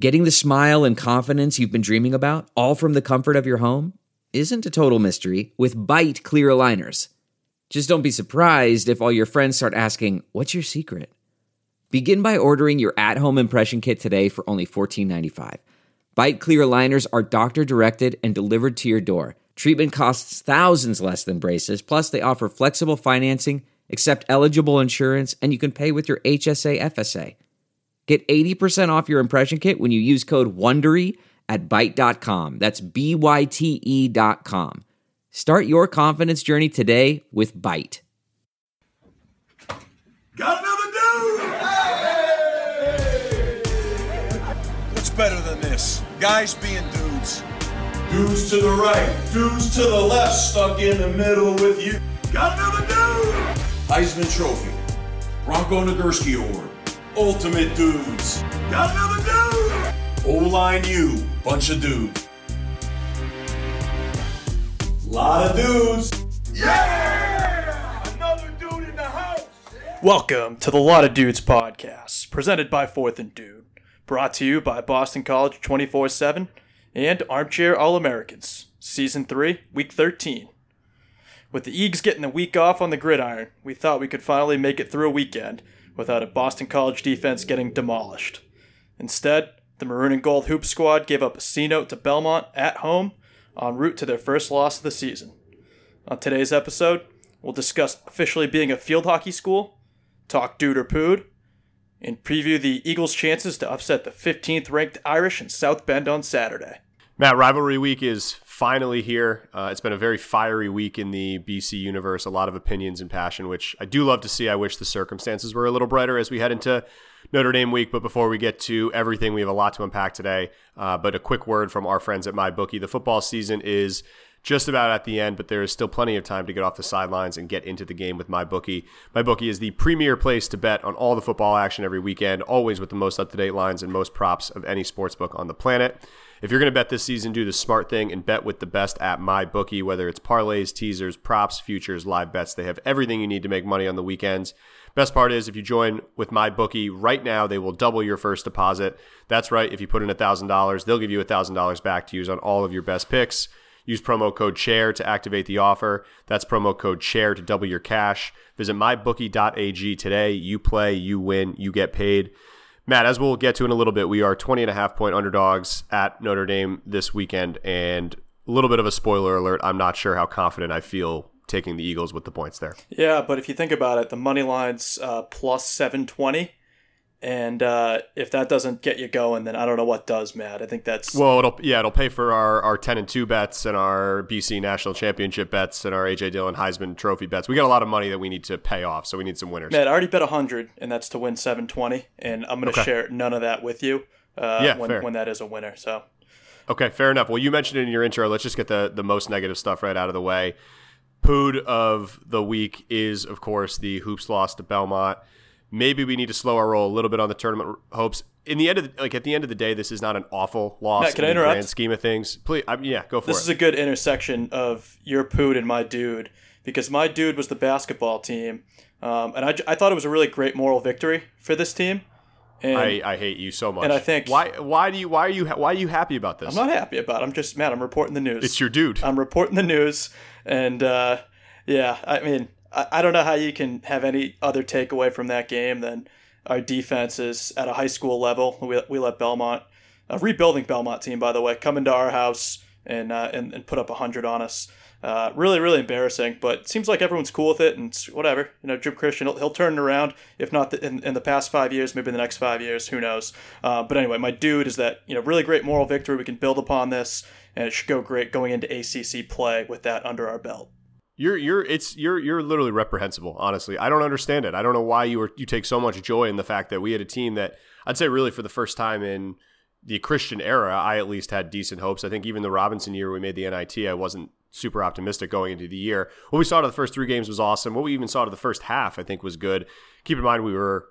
Getting the smile and confidence you've been dreaming about, all from the comfort of your home, isn't a total mystery with Byte clear aligners. Just don't be surprised if all your friends start asking, "What's your secret?" Begin by ordering your at-home impression kit today for only $14.95. Byte clear aligners are doctor-directed and delivered to your door. Treatment costs thousands less than braces, plus they offer flexible financing, accept eligible insurance, and you can pay with your HSA FSA. Get 80% off your impression kit when you use code WONDERY at Byte.com. That's BYTE.com. Start your confidence journey today with Byte. Got another dude! Hey! What's better than this? Guys being dudes. Dudes to the right, dudes to the left, stuck in the middle with you. Got another dude! Heisman Trophy, Bronco Nagurski Award, Ultimate Dudes. Got another dude! O-Line U, bunch of dudes. Lot of dudes. Yeah! Another dude in the house. Welcome to the Lot of Dudes podcast, presented by Fourth and Dude, brought to you by Boston College 24/7 and Armchair All-Americans, Season 3, Week 13. With the Eags getting the week off on the gridiron, we thought we could finally make it through a weekend without a Boston College defense getting demolished. Instead, the Maroon and Gold Hoop Squad gave up a C-note to Belmont at home en route to their first loss of the season. On today's episode, we'll discuss officially being a field hockey school, talk dude or pood, and preview the Eagles' chances to upset the 15th ranked Irish in South Bend on Saturday. Matt, rivalry week is finally here. It's been a very fiery week in the BC universe, a lot of opinions and passion, which I do love to see. I wish the circumstances were a little brighter as we head into Notre Dame week. But before we get to everything, we have a lot to unpack today. But a quick word from our friends at MyBookie. The football season is just about at the end, but there is still plenty of time to get off the sidelines and get into the game with MyBookie. MyBookie is the premier place to bet on all the football action every weekend, always with the most up-to-date lines and most props of any sportsbook on the planet. If you're going to bet this season, do the smart thing and bet with the best at MyBookie, whether it's parlays, teasers, props, futures, live bets. They have everything you need to make money on the weekends. Best part is if you join with MyBookie right now, they will double your first deposit. That's right. If you put in $1,000, they'll give you $1,000 back to use on all of your best picks. Use promo code CHAIR to activate the offer. That's promo code CHAIR to double your cash. Visit mybookie.ag today. You play, you win, you get paid. Matt, as we'll get to in a little bit, we are 20.5-point underdogs at Notre Dame this weekend. And a little bit of a spoiler alert, I'm not sure how confident I feel taking the Eagles with the points there. Yeah, but if you think about it, the money line's plus 720. And if that doesn't get you going, then I don't know what does, Matt. I think that's... Well, it'll pay for our 10-2 bets and our BC National Championship bets and our A.J. Dillon Heisman Trophy bets. We got a lot of money that we need to pay off, so we need some winners. Matt, I already bet 100, and that's to win 720, and I'm going to share none of that with you when that is a winner. So, okay, fair enough. Well, you mentioned it in your intro. Let's just get the most negative stuff right out of the way. Pood of the week is, of course, the Hoops loss to Belmont. Maybe we need to slow our roll a little bit on the tournament hopes. At the end of the day, this is not an awful loss. Matt, can I in the interrupt? grand scheme of things. Please, go for it. This is a good intersection of your pood and my dude, because my dude was the basketball team, and I thought it was a really great moral victory for this team. And I hate you so much. And I think why are you happy about this? I'm not happy about it. I'm just, Matt, I'm reporting the news. It's your dude. I'm reporting the news, and I mean, I don't know how you can have any other takeaway from that game than our defense is at a high school level. We let Belmont, a rebuilding Belmont team, by the way, come into our house and put up 100 on us. Really, really embarrassing, but it seems like everyone's cool with it, and it's whatever. Jim Christian, he'll turn it around. If not in the past 5 years, maybe in the next 5 years, who knows? But anyway, my dude is that, really great moral victory. We can build upon this, and it should go great going into ACC play with that under our belt. You're literally reprehensible, honestly. I don't understand it. I don't know why you take so much joy in the fact that we had a team that I'd say really for the first time in the Christian era, I at least had decent hopes. I think even the Robinson year we made the NIT, I wasn't super optimistic going into the year. What we saw to the first 3 games was awesome. What we even saw to the first half, I think, was good. Keep in mind we were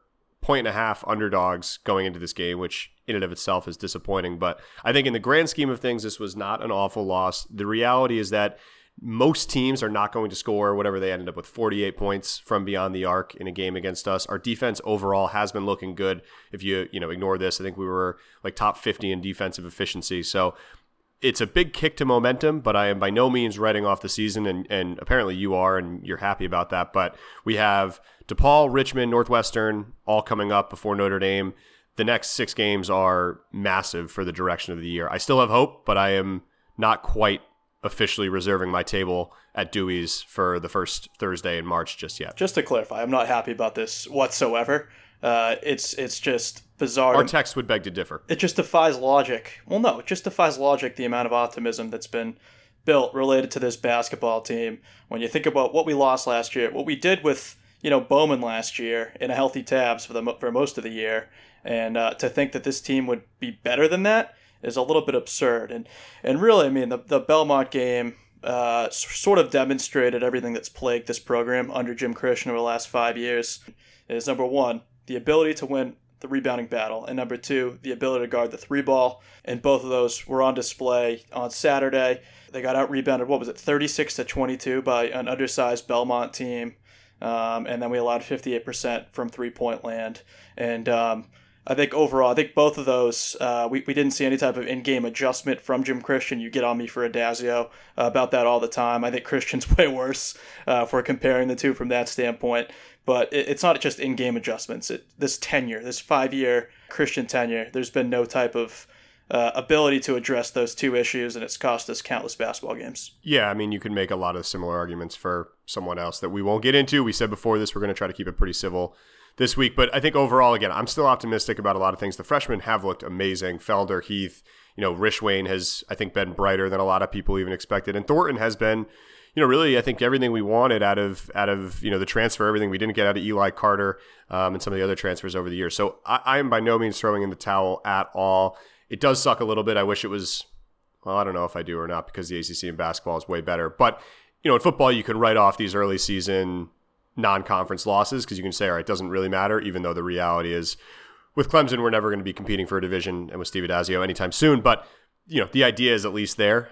1.5 underdogs going into this game, which in and of itself is disappointing. But I think in the grand scheme of things, this was not an awful loss. The reality is that most teams are not going to score whatever they ended up with 48 points from beyond the arc in a game against us. Our defense overall has been looking good. If you ignore this, I think we were like top 50 in defensive efficiency. So it's a big kick to momentum, but I am by no means writing off the season, and apparently you are, and you're happy about that. But we have DePaul, Richmond, Northwestern all coming up before Notre Dame. The next 6 games are massive for the direction of the year. I still have hope, but I am not quite officially reserving my table at Dewey's for the first Thursday in March just yet. Just to clarify, I'm not happy about this whatsoever. It's just bizarre. Our text would beg to differ. It just defies logic. Well, no, it just defies logic, the amount of optimism that's been built related to this basketball team. When you think about what we lost last year, what we did with Bowman last year in a healthy tabs for most of the year, and to think that this team would be better than that is a little bit absurd. And really, I mean, the Belmont game sort of demonstrated everything that's plagued this program under Jim Christian over the last 5 years. Is number one, the ability to win the rebounding battle, and number two, the ability to guard the 3-ball. And both of those were on display on Saturday. They got out-rebounded, 36-22 by an undersized Belmont team. And then we allowed 58% from three-point land. And I think overall, both of those, we didn't see any type of in-game adjustment from Jim Christian. You get on me for Adazio about that all the time. I think Christian's way worse for comparing the two from that standpoint. But it's not just in-game adjustments. This 5-year Christian tenure, there's been no type of ability to address those two issues, and it's cost us countless basketball games. Yeah, I mean, you can make a lot of similar arguments for someone else that we won't get into. We said before this, we're going to try to keep it pretty civil this week. But I think overall, again, I'm still optimistic about a lot of things. The freshmen have looked amazing. Felder, Heath, Rishwain has, I think, been brighter than a lot of people even expected. And Thornton has been, really, I think everything we wanted out of the transfer, everything we didn't get out of Eli Carter and some of the other transfers over the years. So I am by no means throwing in the towel at all. It does suck a little bit. I wish it was, well, I don't know if I do or not, because the ACC in basketball is way better. But, in football, you can write off these early season non-conference losses because you can say, all right, it doesn't really matter, even though the reality is with Clemson, we're never going to be competing for a division, and with Steve Adazio anytime soon. But, the idea is at least there.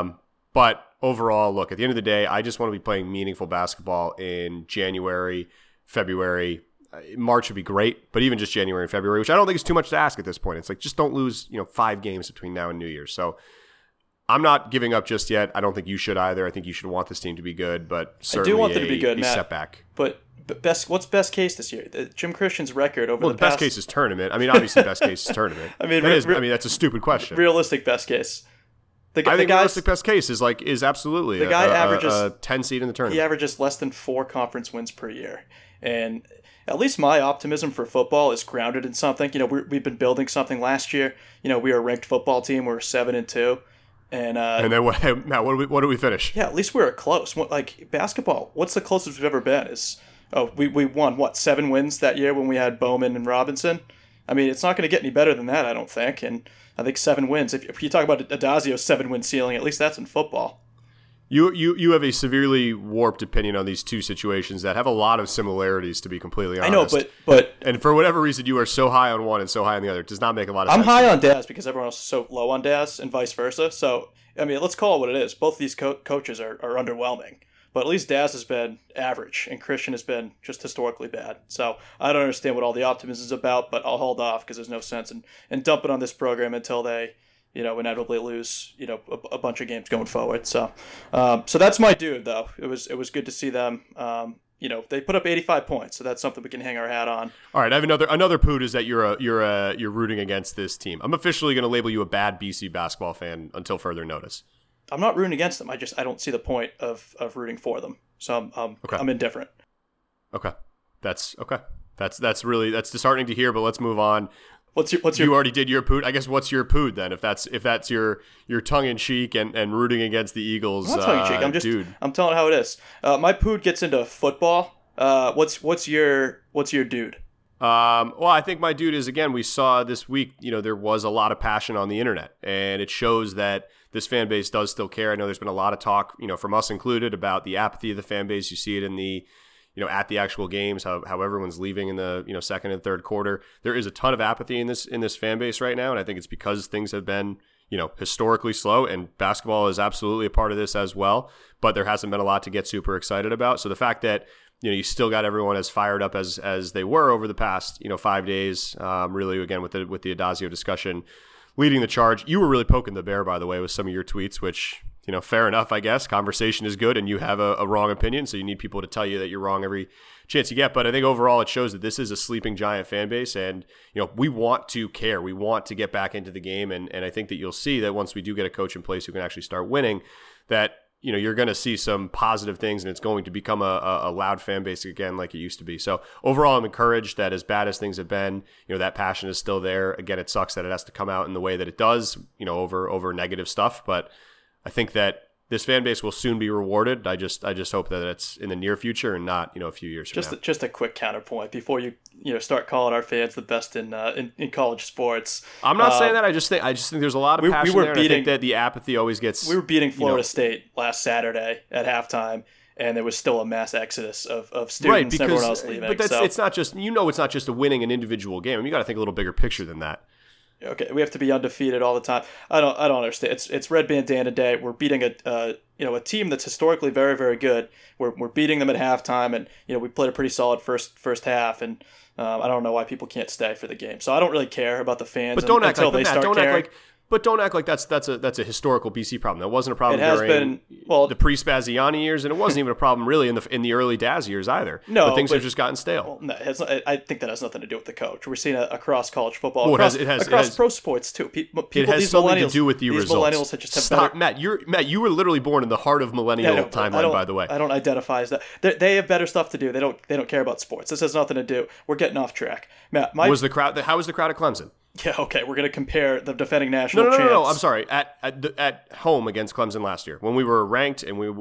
But overall, look, at the end of the day, I just want to be playing meaningful basketball in January, February. March would be great, but even just January and February, which I don't think is too much to ask at this point. It's like, just don't lose, 5 games between now and New Year's. So I'm not giving up just yet. I don't think you should either. I think you should want this team to be good, but certainly I do want them to be good, Matt. Setback. But what's best case this year? Jim Christian's record over the past... best case is tournament. I mean, obviously best case is tournament. I mean, that's a stupid question. Realistic best case. I think realistic best case is absolutely the guy averages a 10 seed in the tournament. He averages less than 4 conference wins per year. And at least my optimism for football is grounded in something. We've been building something last year. We were a ranked football team. We were 7-2. And then what did we finish? Yeah, at least we were close. Like basketball, what's the closest we've ever been? We won 7 wins that year when we had Bowman and Robinson. I mean, it's not going to get any better than that, I don't think. And I think 7 wins. If you talk about Adazio's 7-win ceiling, at least that's in football. You have a severely warped opinion on these two situations that have a lot of similarities, to be completely honest. I know, but and for whatever reason, you are so high on one and so high on the other. It does not make a lot of sense. I'm high on Daz because everyone else is so low on Daz, and vice versa. So, I mean, let's call it what it is. Both of these coaches are underwhelming. But at least Daz has been average, and Christian has been just historically bad. So I don't understand what all the optimism is about, but I'll hold off because there's no sense in dumping on this program until they inevitably lose, a bunch of games going forward. So that's my dude, though. It was good to see them. They put up 85 points, so that's something we can hang our hat on. All right, I have another poot is that you're rooting against this team. I'm officially going to label you a bad BC basketball fan until further notice. I'm not rooting against them. I don't see the point of rooting for them. So I'm indifferent. Okay, that's okay. That's disheartening to hear. But let's move on. What's your? You already did your poot. I guess what's your poot then? If that's your tongue in cheek and rooting against the Eagles. I'm not tongue in cheek. I'm telling how it is. My poot gets into football. What's your dude? Well, I think my dude is, again, we saw this week, there was a lot of passion on the internet, and it shows that this fan base does still care. I know there's been a lot of talk, from us included, about the apathy of the fan base. You see it in the, at the actual games, how everyone's leaving in the, second and third quarter. There is a ton of apathy in this fan base right now, and I think it's because things have been, historically slow, and basketball is absolutely a part of this as well, but there hasn't been a lot to get super excited about. So the fact that, you still got everyone as fired up as they were over the past, 5 days, really, again, with the Addazio discussion leading the charge. You were really poking the bear, by the way, with some of your tweets, which, fair enough, I guess. Conversation is good, and you have a wrong opinion, so you need people to tell you that you're wrong every chance you get. But I think overall it shows that this is a sleeping giant fan base, and we want to care. We want to get back into the game, and I think that you'll see that once we do get a coach in place who can actually start winning, that you're going to see some positive things, and it's going to become a loud fan base again like it used to be. So overall, I'm encouraged that as bad as things have been, that passion is still there. Again, it sucks that it has to come out in the way that it does, over negative stuff, but I think that this fan base will soon be rewarded. I just hope that it's in the near future and not, a few years from now. Just a quick counterpoint before you start calling our fans the best in college sports. I'm not saying that. I just think there's a lot of passion there. And I think that the apathy always gets. We were beating Florida State last Saturday at halftime, and there was still a mass exodus of students, right, because, and everyone else leaving. But it's not just it's not just a winning an individual game. I mean, you got to think a little bigger picture than that. Okay, we have to be undefeated all the time. I don't understand. It's Red Bandana Day. We're beating a team that's historically very, very good. We're beating them at halftime, and we played a pretty solid first half. And I don't know why people can't stay for the game. So I don't really care about the fans until they start caring. But don't act like that's a historical BC problem. That wasn't a problem during the pre-Spaziani years, and it wasn't even a problem really in the early Daz years either. No, but things have just gotten stale. No, I think that has nothing to do with the coach. We're seeing across college football, well, across pro sports too. It has something to do with the results. Millennials that just have Stop, Matt. You were literally born in the heart of millennial timeline, by the way. I don't identify as that. They have better stuff to do. They don't care about sports. This has nothing to do. We're getting off track. Matt, how was the crowd at Clemson? Yeah, okay. We're going to compare the defending national champs. No. I'm sorry. At home against Clemson last year, when we were ranked and we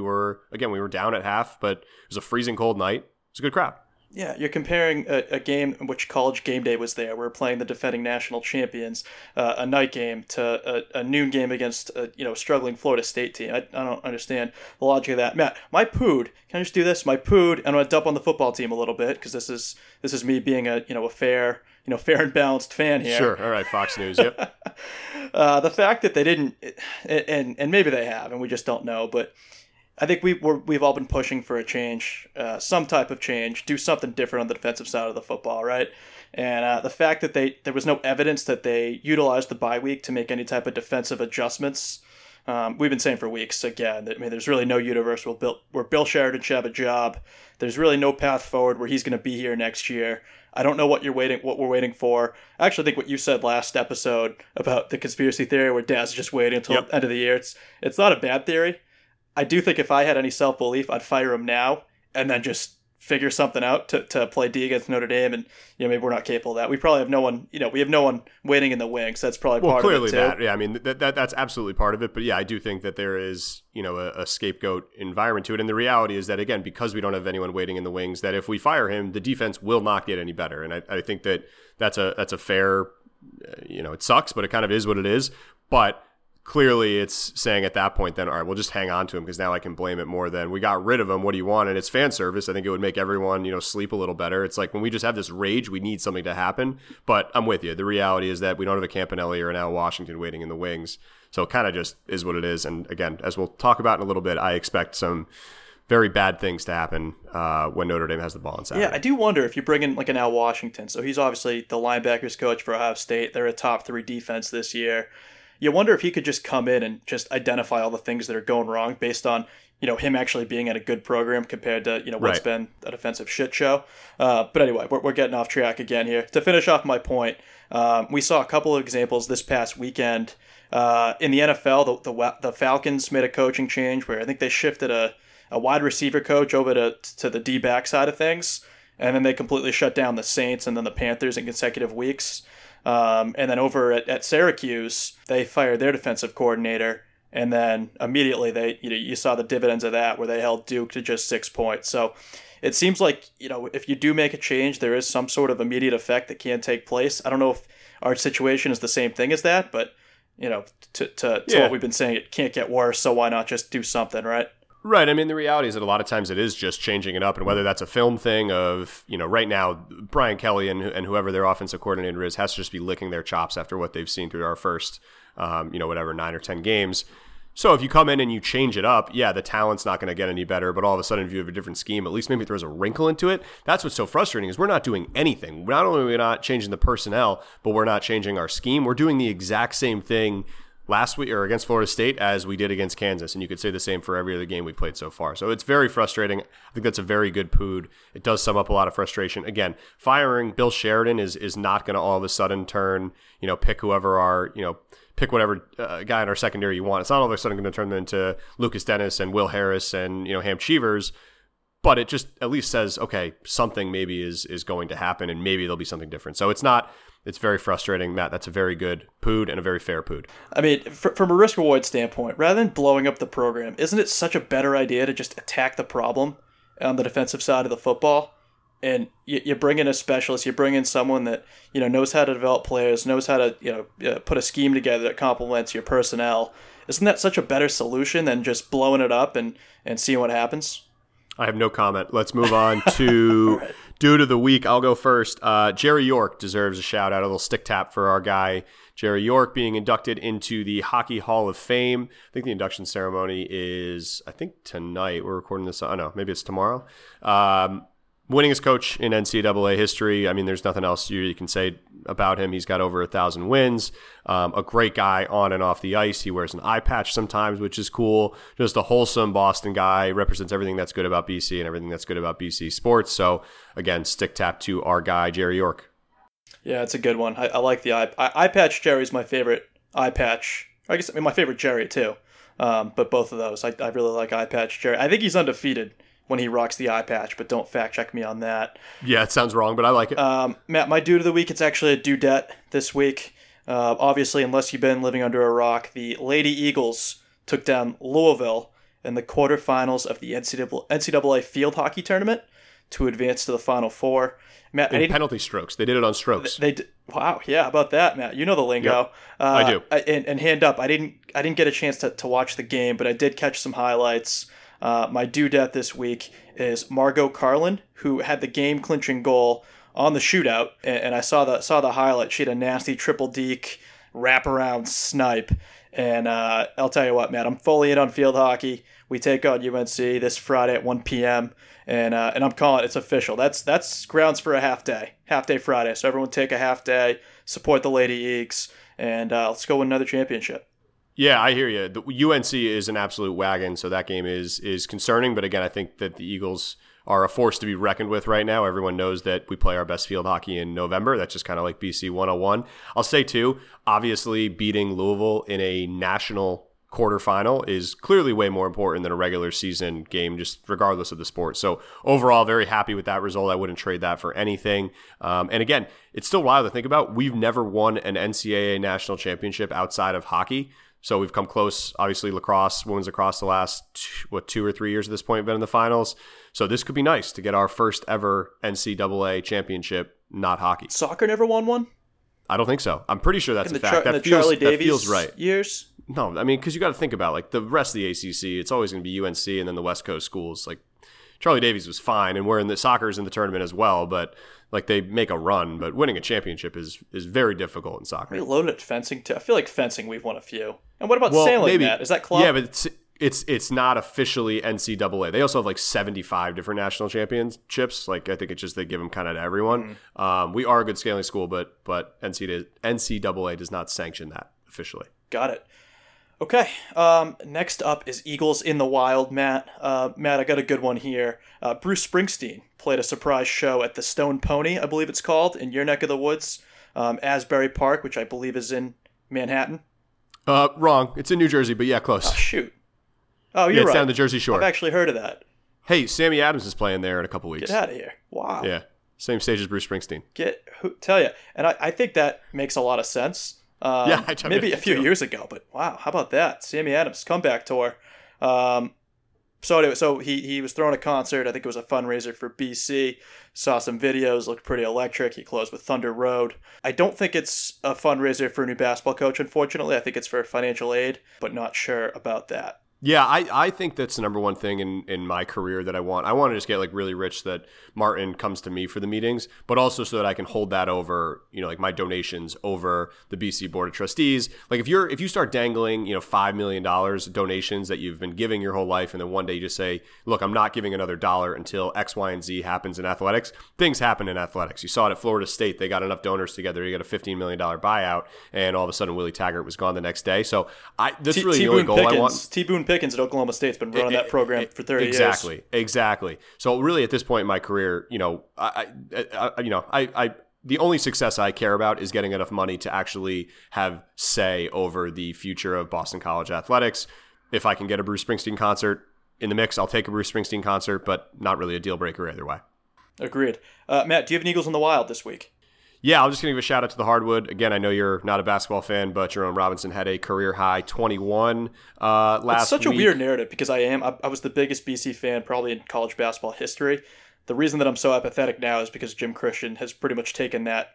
were down at half, but it was a freezing cold night. It was a good crowd. Yeah, you're comparing a game in which College Game Day was there. We're playing the defending national champions, a night game, to a noon game against a struggling Florida State team. I don't understand the logic of that. Matt, my pood. Can I just do this? My pood, and I'm gonna dump on the football team a little bit because this is me being a fair and balanced fan here. Sure. All right, Fox News. Yep. The fact that they didn't, and maybe they have, and we just don't know, but I think we've all been pushing for a change, some type of change, do something different on the defensive side of the football, right? And the fact that there was no evidence that they utilized the bye week to make any type of defensive adjustments. We've been saying for weeks, again, that, there's really no universe where Bill Sheridan should have a job. There's really no path forward where he's going to be here next year. I don't know what we're waiting for. I actually think what you said last episode about the conspiracy theory where Daz is just waiting until the end of the year, it's not a bad theory. I do think if I had any self-belief, I'd fire him now and then just figure something out to play D against Notre Dame, and maybe we're not capable of that. We probably have no one, we have no one waiting in the wings. That's probably part of it too. Well, clearly that, yeah, that's absolutely part of it. But yeah, I do think that there is, a scapegoat environment to it. And the reality is that, again, because we don't have anyone waiting in the wings, that if we fire him, the defense will not get any better. And I think that that's a fair, it sucks, but it kind of is what it is. But clearly it's saying at that point then, all right, we'll just hang on to him because now I can blame it more than we got rid of him. What do you want? And it's fan service. I think it would make everyone, sleep a little better. It's like when we just have this rage, we need something to happen. But I'm with you. The reality is that we don't have a Campanelli or an Al Washington waiting in the wings. So it kind of just is what it is. And again, as we'll talk about in a little bit, I expect some very bad things to happen when Notre Dame has the ball on Saturday. Yeah, I do wonder if you bring in like an Al Washington. So he's obviously the linebackers coach for Ohio State. They're a top 3 defense this year. You wonder if he could just come in and just identify all the things that are going wrong based on, him actually being at a good program compared to, what's been a defensive shit show. But anyway, we're getting off track again here. To finish off my point, we saw a couple of examples this past weekend. In the NFL, the Falcons made a coaching change where I think they shifted a wide receiver coach over to the D-back side of things, and then they completely shut down the Saints and then the Panthers in consecutive weeks. And then over at Syracuse, they fired their defensive coordinator, and then immediately you saw the dividends of that, where they held Duke to just 6 points. So it seems like, if you do make a change, there is some sort of immediate effect that can take place. I don't know if our situation is the same thing as that, but to what we've been saying, it can't get worse. So why not just do something, right? Right. I mean, the reality is that a lot of times it is just changing it up, and whether that's a film thing of, right now, Brian Kelly and whoever their offensive coordinator is has to just be licking their chops after what they've seen through our first, 9 or 10 games. So if you come in and you change it up, yeah, the talent's not going to get any better, but all of a sudden if you have a different scheme, at least maybe it throws a wrinkle into it. That's what's so frustrating is we're not doing anything. Not only are we not changing the personnel, but we're not changing our scheme. We're doing the exact same thing last week or against Florida State as we did against Kansas, and you could say the same for every other game we've played so far. So it's very frustrating. I think that's a very good pood. It does sum up a lot of frustration. Again, firing Bill Sheridan is not going to all of a sudden turn, pick whoever pick whatever guy in our secondary you want. It's not all of a sudden going to turn them into Lucas Dennis and Will Harris and Ham Cheevers, but it just at least says, okay, something maybe is going to happen, and maybe there'll be something different. So it's very frustrating, Matt. That's a very good pood and a very fair pood. I mean, from a risk-reward standpoint, rather than blowing up the program, isn't it such a better idea to just attack the problem on the defensive side of the football? And you bring in a specialist, you bring in someone that knows how to develop players, knows how to put a scheme together that complements your personnel. Isn't that such a better solution than just blowing it up and seeing what happens? I have no comment. Let's move on to right. Dude of the week. I'll go first. Jerry York deserves a shout out, a little stick tap for our guy Jerry York being inducted into the Hockey Hall of Fame. I think the induction ceremony is tonight. We're recording this. Oh no, maybe it's tomorrow. Winningest coach in NCAA history. I mean, there's nothing else you can say about him. He's got over 1,000 wins. A great guy on and off the ice. He wears an eye patch sometimes, which is cool. Just a wholesome Boston guy. Represents everything that's good about BC and everything that's good about BC sports. So, again, stick tap to our guy, Jerry York. Yeah, it's a good one. I like the eye patch. Jerry's my favorite eye patch. I guess my favorite Jerry, too. But both of those. I really like eye patch Jerry. I think he's undefeated when he rocks the eye patch, but don't fact check me on that. Yeah, it sounds wrong, but I like it. Matt, my dude of the week, it's actually a dudette this week. Obviously, unless you've been living under a rock, the Lady Eagles took down Louisville in the quarterfinals of the NCAA field hockey tournament to advance to the Final Four. Matt, penalty strokes. They did it on strokes. Wow, yeah, how about that, Matt? You know the lingo. Yep, I do. And hand up, I didn't get a chance to watch the game, but I did catch some highlights. My dudette this week is Margot Carlin, who had the game-clinching goal on the shootout, and I saw the highlight. She had a nasty triple deke wraparound snipe, and I'll tell you what, Matt, I'm fully in on field hockey. We take on UNC this Friday at 1 p.m., and I'm calling it. It's official. That's grounds for a half day Friday. So everyone take a half day, support the Lady Eagles, and let's go win another championship. Yeah, I hear you. The UNC is an absolute wagon, so that game is concerning. But again, I think that the Eagles are a force to be reckoned with right now. Everyone knows that we play our best field hockey in November. That's just kind of like BC 101. I'll say, too, obviously beating Louisville in a national quarterfinal is clearly way more important than a regular season game, just regardless of the sport. So overall, very happy with that result. I wouldn't trade that for anything. And again, it's still wild to think about. We've never won an NCAA national championship outside of hockey. So we've come close. Obviously, lacrosse, women's lacrosse, the last 2 or 3 years at this point have been in the finals. So this could be nice to get our first ever NCAA championship, not hockey. Soccer never won one? I don't think so. I'm pretty sure that's a fact. That feels right. Years? No, I mean, because you got to think about like the rest of the ACC. It's always going to be UNC and then the West Coast schools. Like Charlie Davies was fine, and we're in the soccer's in the tournament as well, but like they make a run. But winning a championship is very difficult in soccer. Are we loaded at fencing too? I feel like fencing we've won a few. And what about sailing, maybe, Matt? Is that club? Yeah, but it's not officially NCAA. They also have like 75 different national championships. Like I think it's just they give them kind of to everyone. We are a good sailing school, but NCAA does not sanction that officially. Got it. Okay, next up is Eagles in the Wild, Matt. Matt, I got a good one here. Bruce Springsteen played a surprise show at the Stone Pony, I believe it's called, in your neck of the woods. Asbury Park, which I believe is in Manhattan. Wrong. It's in New Jersey, but yeah, close. Oh, shoot. Oh, you're right. It's down the Jersey Shore. I've actually heard of that. Hey, Sammy Adams is playing there in a couple weeks. Get out of here. Wow. Yeah, same stage as Bruce Springsteen. Tell you. And I think that makes a lot of sense. Maybe a few years ago, but wow, how about that? Sammy Adams comeback tour. So he was throwing a concert. I think it was a fundraiser for BC. Saw some videos, looked pretty electric. He closed with Thunder Road. I don't think it's a fundraiser for a new basketball coach, unfortunately. I think it's for financial aid, but not sure about that. Yeah, I think that's the number one thing in my career that I want. I want to just get like really rich so that Martin comes to me for the meetings, but also so that I can hold that over, like my donations over the BC Board of Trustees. Like if you start dangling, $5 million donations that you've been giving your whole life, and then one day you just say, look, I'm not giving another dollar until X, Y, and Z happens in athletics. Things happen in athletics. You saw it at Florida State. They got enough donors together. You got a $15 million buyout, and all of a sudden Willie Taggart was gone the next day. So that's really the only goal I want. T. Boone Pickens at Oklahoma State's been running that program for 30 years. Exactly. So really, at this point in my career, the only success I care about is getting enough money to actually have say over the future of Boston College athletics. If I can get a Bruce Springsteen concert in the mix, I'll take a Bruce Springsteen concert, but not really a deal breaker either way. Agreed. Matt, do you have an Eagles in the Wild this week? Yeah, I'm just going to give a shout out to the hardwood. Again, I know you're not a basketball fan, but Jerome Robinson had a career high 21 last week. It's such a weird narrative because I was the biggest BC fan probably in college basketball history. The reason that I'm so apathetic now is because Jim Christian has pretty much taken that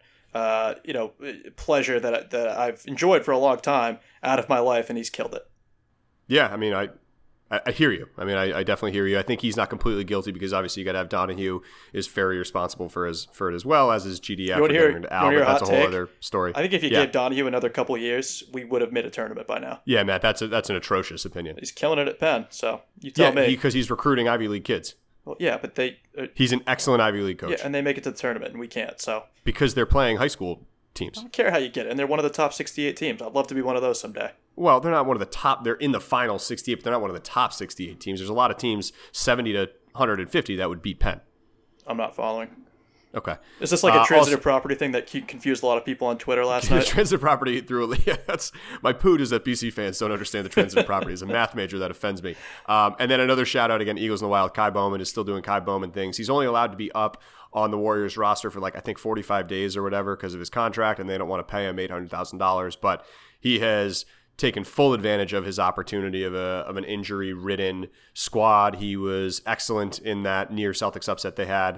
pleasure that I've enjoyed for a long time out of my life, and he's killed it. Yeah, I mean, I hear you. I mean, I definitely hear you. I think he's not completely guilty because obviously you got to have Donahue is very responsible for it as well as his GDF. You want to hear that's a whole other story. I think if you gave Donahue another couple of years, we would have made a tournament by now. Yeah, Matt, that's an atrocious opinion. He's killing it at Penn, so you tell me. Because he's recruiting Ivy League kids. Well, yeah, but he's an excellent Ivy League coach. Yeah, and they make it to the tournament, and we can't. So because they're playing high school teams. I don't care how you get it, and they're one of the top 68 teams. I'd love to be one of those someday. Well, they're not one of the top. They're in the final 68, but they're not one of the top 68 teams. There's a lot of teams 70 to 150 that would beat Penn. I'm not following. Okay. Is this like a transitive property thing that confused a lot of people on Twitter last night? Transitive property through that's my poot is that BC fans don't understand the transitive property. As a math major, that offends me. And then another shout out again, Eagles in the Wild. Kai Bowman is still doing Kai Bowman things. He's only allowed to be up on the Warriors roster for I think 45 days or whatever because of his contract, and they don't want to pay him $800,000. But he has taken full advantage of his opportunity of an injury-ridden squad. He was excellent in that near Celtics upset they had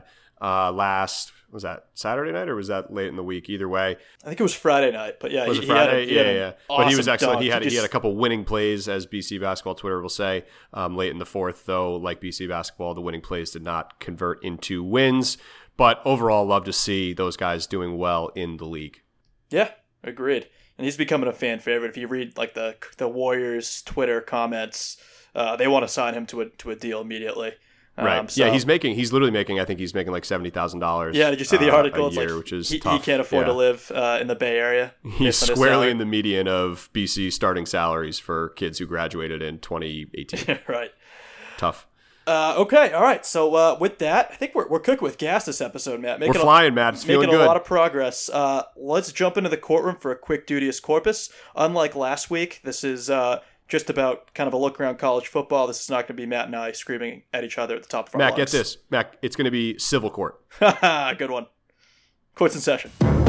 last, was that Saturday night or was that late in the week? Either way. I think it was Friday night, but yeah. Was it Friday? Yeah. Awesome but he was excellent. dunk. He had a couple winning plays, as BC Basketball Twitter will say, late in the fourth, though, like BC Basketball, the winning plays did not convert into wins. But overall, love to see those guys doing well in the league. Yeah, agreed. And he's becoming a fan favorite. If you read the Warriors Twitter comments, they want to sign him to a deal immediately. Right. He's literally making. I think he's making like $70,000. Yeah. Did you see the article? A year, which is he tough. He can't afford to live in the Bay Area. He's squarely in the median of BC starting salaries for kids who graduated in 2018. Right. Tough. Okay, all right. So with that, I think we're cooking with gas this episode, Matt. We're flying, Matt. It's feeling good. Making a lot of progress. Let's jump into the courtroom for a quick duteous corpus. Unlike last week, this is just about kind of a look around college football. This is not going to be Matt and I screaming at each other at the top of our lungs. Matt, get this. Matt, it's going to be civil court. Good one. Court's in session.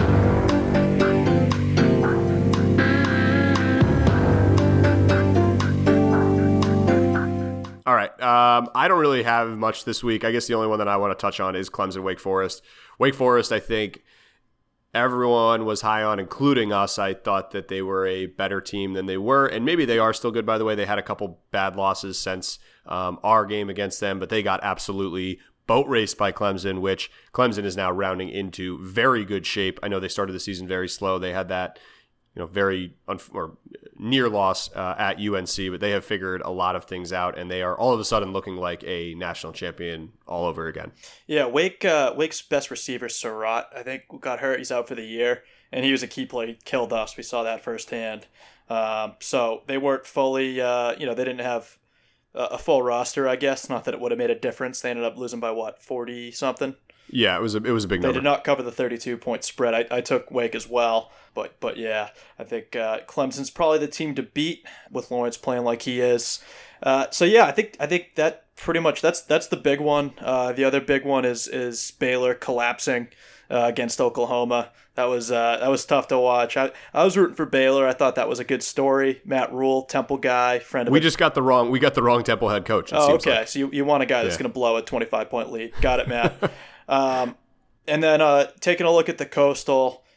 All right. I don't really have much this week. I guess the only one that I want to touch on is Clemson Wake Forest. Wake Forest, I think everyone was high on, including us. I thought that they were a better team than they were, and maybe they are still good, by the way. They had a couple bad losses since our game against them, but they got absolutely boat raced by Clemson, which Clemson is now rounding into very good shape. I know they started the season very slow. They had that very near loss at UNC, but they have figured a lot of things out, and they are all of a sudden looking like a national champion all over again. Yeah, Wake's best receiver, Surratt, I think got hurt. He's out for the year, and he was a key player. He killed us. We saw that firsthand. So they weren't fully, they didn't have a full roster, I guess. Not that it would have made a difference. They ended up losing by, 40-something? Yeah, it was a big number. They did not cover the 32-point spread. I took Wake as well. But yeah, I think Clemson's probably the team to beat with Lawrence playing like he is. So yeah, I think that pretty much that's the big one. The other big one is Baylor collapsing against Oklahoma. That was tough to watch. I was rooting for Baylor. I thought that was a good story. Matt Rule, Temple guy, friend of we got the wrong Temple head coach. Okay. Like. So you want a guy that's going to blow a 25-point lead. Got it, Matt. And then taking a look at the Coastal.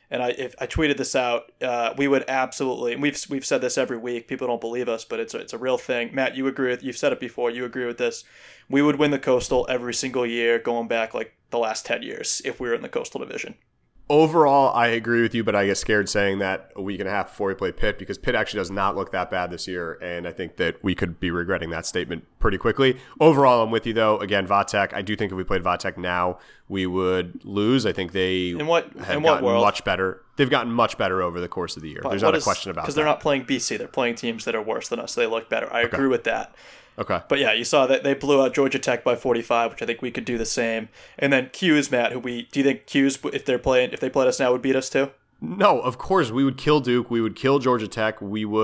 and I tweeted this out, we would absolutely, and we've said this every week. People don't believe us, but it's a real thing. Matt, you've said it before. You agree with this? We would win the Coastal every single year, going back like the last 10 years, if we were in the Coastal Division. Overall, I agree with you, but I get scared saying that a week and a half before we play Pitt, because Pitt actually does not look that bad this year, and I think that we could be regretting that statement pretty quickly. Overall, I'm with you, though. Again, Vatek, I do think if we played Vatek now, we would lose. I think they have gotten much better. They've gotten much better over the course of the year. There's not a question about that. Because they're not playing BC. They're playing teams that are worse than us. So they look better. I agree with that. Okay. But yeah, you saw that they blew out Georgia Tech by 45, which I think we could do the same. And then Q's, Matt, do you think Q's, if they played us now, would beat us too? No, of course. We would kill Duke. We would kill Georgia Tech.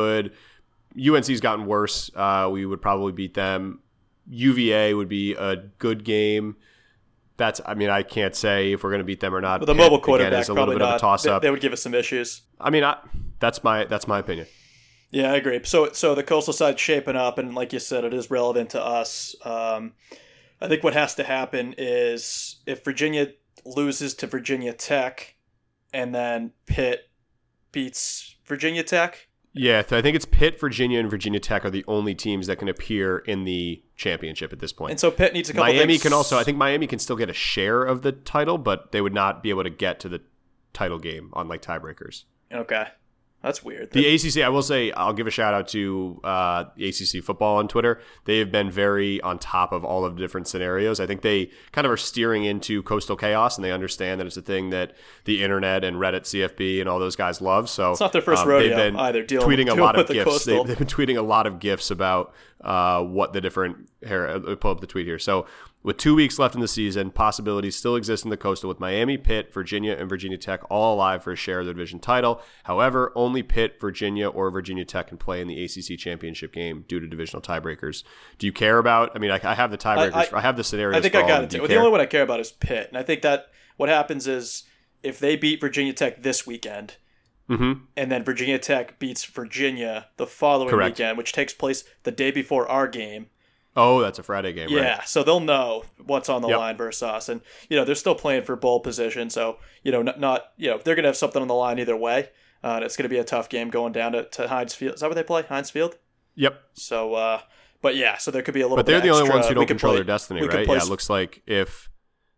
UNC's gotten worse. We would probably beat them. UVA would be a good game. I can't say if we're going to beat them or not. But the mobile quarterback, again, is a little bit of a toss-up. They would give us some issues. That's my opinion. Yeah, I agree. So the Coastal side's shaping up, and like you said, it is relevant to us. I think what has to happen is if Virginia loses to Virginia Tech, and then Pitt beats Virginia Tech. Yeah, I think it's Pitt, Virginia, and Virginia Tech are the only teams that can appear in the championship at this point. And so Pitt needs a couple Miami things. Can also, I think Miami can still get a share of the title, but they would not be able to get to the title game on like tiebreakers. Okay. That's weird. The ACC, I will say, I'll give a shout out to ACC football on Twitter. They have been very on top of all of the different scenarios. I think they kind of are steering into coastal chaos, and they understand that it's a thing that the internet and Reddit CFB and all those guys love. So it's not their first rodeo they've been either. Tweeting a lot of GIFs. They've been tweeting a lot of GIFs about what the different. Here, I'll pull up the tweet here. So with 2 weeks left in the season, possibilities still exist in the Coastal with Miami, Pitt, Virginia, and Virginia Tech all alive for a share of the division title. However, only Pitt, Virginia, or Virginia Tech can play in the ACC championship game due to divisional tiebreakers. Do you care about? I have the tiebreakers. I have the scenarios. I think I got it. The only one I care about is Pitt, and I think that what happens is if they beat Virginia Tech this weekend, and then Virginia Tech beats Virginia the following weekend, which takes place the day before our game. Oh, that's a Friday game, right? Yeah, so they'll know what's on the line versus us, and they're still playing for bowl position, so they're gonna have something on the line either way. It's gonna be a tough game going down to Heinz Field. Is that where they play? Heinz Field? Yep. So, but yeah, so there could be a little. But they're the only extra, ones who don't control their destiny, right? Yeah, it looks like if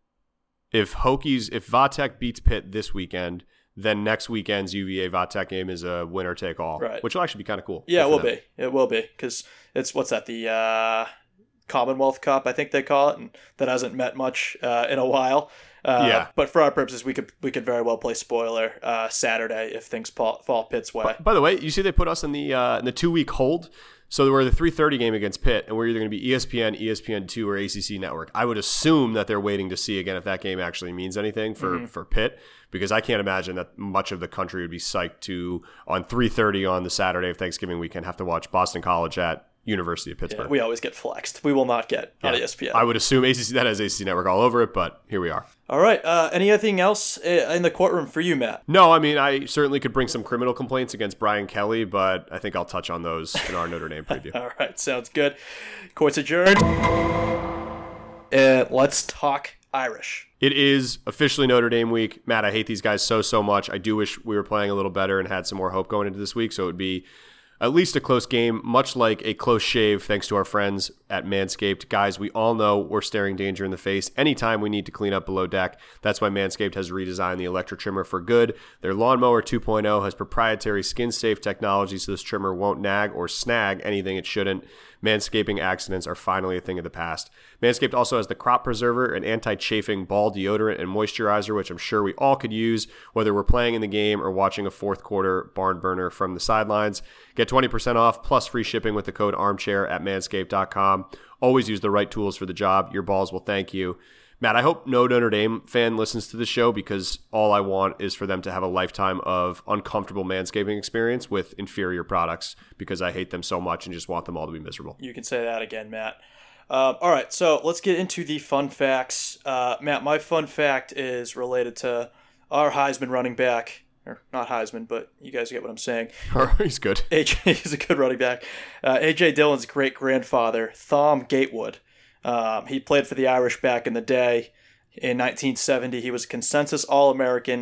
Vatek beats Pitt this weekend, then next weekend's UVA Vatek game is a winner take all, right? Which will actually be kind of cool. Yeah, it will be. It will be because it's the Commonwealth Cup, I think they call it, and that hasn't met much in a while. But for our purposes, we could very well play spoiler Saturday if things fall Pitt's way. By the way, you see they put us in the 2-week hold. So we're the 3:30 game against Pitt, and we're either going to be ESPN, ESPN2, or ACC Network. I would assume that they're waiting to see again if that game actually means anything for Pitt, because I can't imagine that much of the country would be psyched to on 3:30 on the Saturday of Thanksgiving weekend have to watch Boston College at University of Pittsburgh. Yeah, we always get flexed. We will not get on ESPN. I would assume that has ACC Network all over it, but here we are. All right. Anything else in the courtroom for you, Matt? No, I certainly could bring some criminal complaints against Brian Kelly, but I think I'll touch on those in our Notre Dame preview. All right. Sounds good. Court's adjourned. Let's talk Irish. It is officially Notre Dame week. Matt, I hate these guys so much. I do wish we were playing a little better and had some more hope going into this week, so it would be at least a close game, much like a close shave thanks to our friends at Manscaped. Guys, we all know we're staring danger in the face anytime we need to clean up below deck. That's why Manscaped has redesigned the electric trimmer for good. Their Lawnmower 2.0 has proprietary skin-safe technology so this trimmer won't nag or snag anything it shouldn't. Manscaping accidents are finally a thing of the past. Manscaped also has the Crop Preserver, an anti-chafing ball deodorant and moisturizer, which I'm sure we all could use, whether we're playing in the game or watching a fourth quarter barn burner from the sidelines. Get 20% off plus free shipping with the code armchair at manscaped.com. Always use the right tools for the job. Your balls will thank you. Matt, I hope no Notre Dame fan listens to the show because all I want is for them to have a lifetime of uncomfortable manscaping experience with inferior products because I hate them so much and just want them all to be miserable. You can say that again, Matt. All right, so let's get into the fun facts. Matt, my fun fact is related to our Heisman running back. Or not Heisman, but you guys get what I'm saying. He's good. He's a good running back. A.J. Dillon's great-grandfather, Thom Gatewood. He played for the Irish back in the day. In 1970, he was a consensus All-American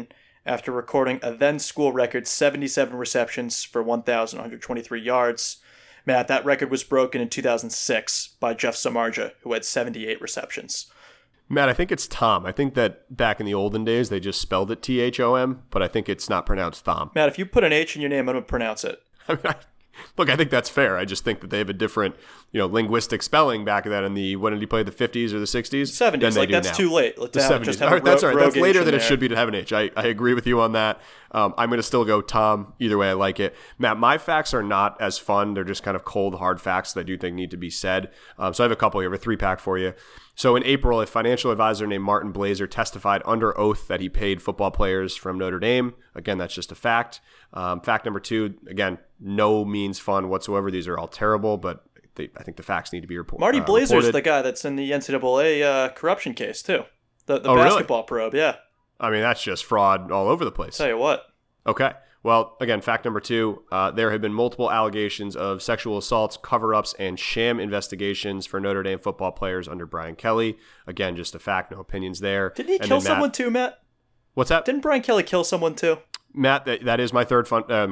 after recording a then school record 77 receptions for 1,123 yards. Matt, that record was broken in 2006 by Jeff Samardzija, who had 78 receptions. Matt, I think it's Tom. I think that back in the olden days, they just spelled it Thom, but I think it's not pronounced Thom. Matt, if you put an H in your name, I'm going to pronounce it. Look, I think that's fair. I just think that they have a different, linguistic spelling back then in the, when did he play, the 50s or the 60s? 70s, like that's too late. The 70s. All right, that's all right. That's later than it should be to have an H. I agree with you on that. I'm going to still go Tom. Either way, I like it. Matt, my facts are not as fun. They're just kind of cold, hard facts that I do think need to be said. So I have a couple here. I have a 3-pack for you. So in April, a financial advisor named Martin Blazer testified under oath that he paid football players from Notre Dame. Again, that's just a fact. Fact number 2, again, no means fun whatsoever. These are all terrible, but I think the facts need to be reported. Marty Blazer's the guy that's in the NCAA corruption case, too. The basketball probe, yeah. I mean, that's just fraud all over the place. Tell you what. Okay. Well, again, fact number 2, there have been multiple allegations of sexual assaults, cover-ups, and sham investigations for Notre Dame football players under Brian Kelly. Again, just a fact, no opinions there. Didn't he kill someone too, Matt? What's that? Didn't Brian Kelly kill someone too? Matt, that is my third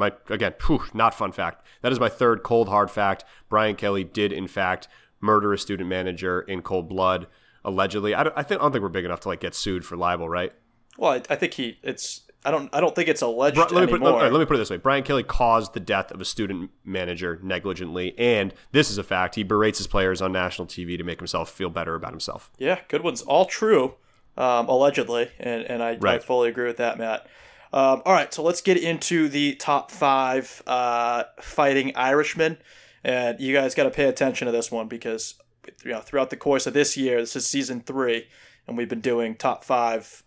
not fun fact. That is my third cold, hard fact. Brian Kelly did, in fact, murder a student manager in cold blood, allegedly. I don't think we're big enough to get sued for libel, right? Well, I think I don't think it's alleged anymore. Let me put it this way. Brian Kelly caused the death of a student manager negligently, and this is a fact. He berates his players on national TV to make himself feel better about himself. Yeah, good ones. All true, allegedly, and I fully agree with that, Matt. All right, so let's get into the top 5 fighting Irishmen, and you guys got to pay attention to this one because throughout the course of this year, this is season 3. And we've been doing top 5